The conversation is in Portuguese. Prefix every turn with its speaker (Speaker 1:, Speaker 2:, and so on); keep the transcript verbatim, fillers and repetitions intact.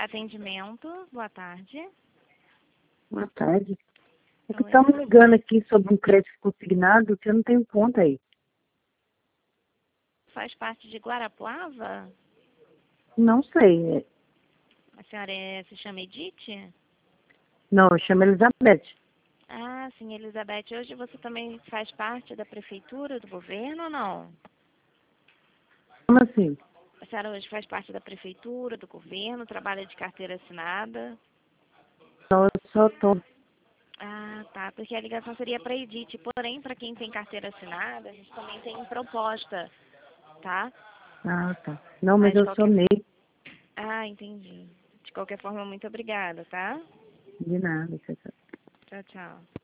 Speaker 1: Atendimento, boa tarde.
Speaker 2: Boa tarde. É que
Speaker 1: Oi.
Speaker 2: estão me ligando aqui sobre um crédito consignado que eu não tenho conta aí.
Speaker 1: Faz parte de Guarapuava?
Speaker 2: Não sei. é-
Speaker 1: A senhora é, se chama Edith?
Speaker 2: Não, eu chamo Elizabeth.
Speaker 1: Ah, sim, Elizabeth. Hoje você também faz parte da prefeitura, do governo ou não?
Speaker 2: Como assim?
Speaker 1: A senhora hoje faz parte da prefeitura, do governo, trabalha de carteira assinada?
Speaker 2: Não, eu só tô.
Speaker 1: Ah, tá. Porque a ligação seria para Edith. Porém, para quem tem carteira assinada, a gente também tem proposta, tá?
Speaker 2: Ah, tá. Não, mas
Speaker 1: Mas de
Speaker 2: eu sou
Speaker 1: qualquer...
Speaker 2: meio
Speaker 1: Ah, entendi. De qualquer forma, muito obrigada, tá?
Speaker 2: de nada. Tchau, tchau.
Speaker 1: Tchau, tchau.